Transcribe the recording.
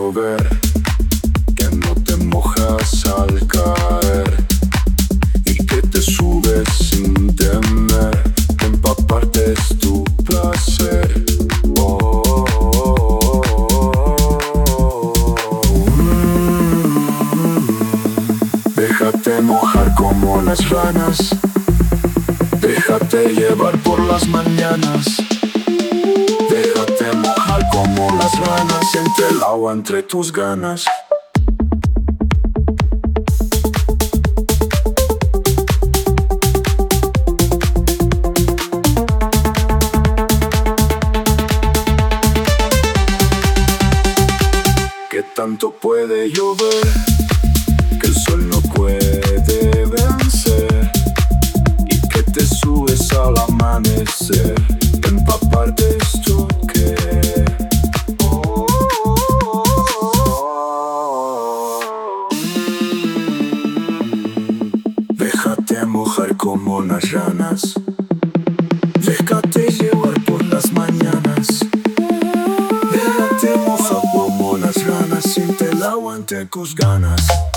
llover, que no te mojas al caer y que te subes sin temer, que empaparte es tu placer. Déjate mojar como las ranas, déjate llevar por las mañanas. Déjate mojar como las ranas, siente el agua entre tus ganas. ¿Qué tanto puede llover que el sol no puede vencer? Y que te subes al amanecer, empaparte es tu querer. Déjate mojar como las ranas, déjate llevar por las mañanas. Déjate mojar como las ranas, siente el agua entre tus ganas.